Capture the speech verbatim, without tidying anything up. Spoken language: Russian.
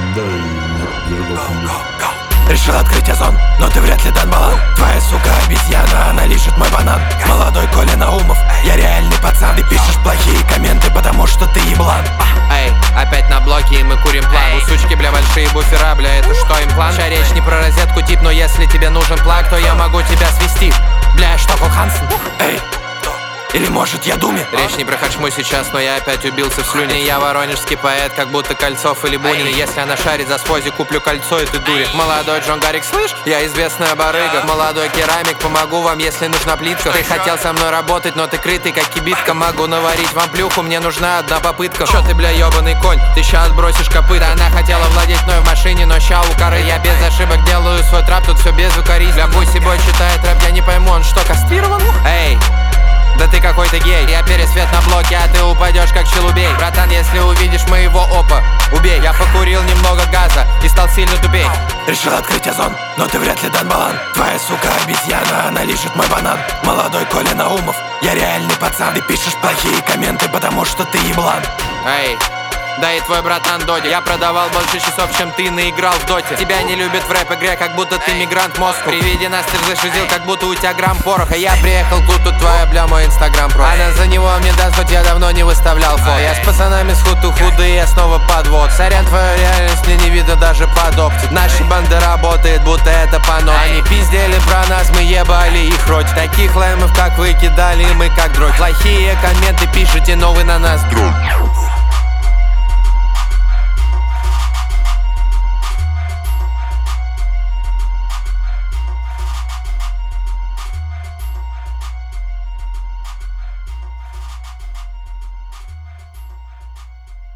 Решил открыть озон, но ты вряд ли дан балан. Твоя сука обезьяна, она лишит мой банан. Молодой Коля Наумов, я реальный пацан. Ты пишешь плохие комменты, потому что ты еблан. Эй, опять на блоке и мы курим план. У сучки, бля, большие буфера, бля, это что, имплант? Ща речь не про розетку, тип, но если тебе нужен плаг, то я могу тебя свести. Бля, что, Кол Хансен? Эй, или может я Думе? Речь не про Хачму сейчас, но я опять убился в слюне. Я воронежский поэт, как будто Кольцов или Бунин. Если она шарит за свози, куплю кольцо и ты дури. Молодой Джон Гаррик, слышь? Я известная барыга. Молодой керамик, помогу вам, если нужна плитка. Ты хотел со мной работать, но ты крытый, как кибитка. Могу наварить вам плюху, мне нужна одна попытка. Чё ты, бля, ёбаный конь? Ты ща отбросишь копыта. Она хотела владеть мной в машине, но ща у коры. Я без ошибок делаю свой трап, тут все без укоризны. Бля, пусть бой читает рэп, я не пойму, он что, кастрирован? Эй, да ты какой-то гей. Я пересвет на блоке, а ты упадешь как челубей. Братан, если увидишь моего опа, убей. Я покурил немного газа и стал сильно тупей. Решил открыть озон, но ты вряд ли дан балан. Твоя сука обезьяна, она лишит мой банан. Молодой Коля Наумов, я реальный пацан. Ты пишешь плохие комменты, потому что ты еблан. Эй, да и твой братан Доди. Я продавал больше часов, чем ты наиграл в доте. Тебя не любят в рэп-игре, как будто ты мигрант в Москву. При виде нас ты зашизил, как будто у тебя грамм пороха. Я приехал, тут тут твоя, бля, мой инстаграм про. Она за него мне даст, хоть я давно не выставлял фото. Я с пацанами с хуту худые, я снова подвод. Сорян, твою реальность мне не видно даже под оптик. Наши банды работает, будто это пано. Они пиздели про нас, мы ебали их роть. Таких лаймов, как вы, кидали мы как дроть. Плохие комменты пишите, но вы на нас дроть.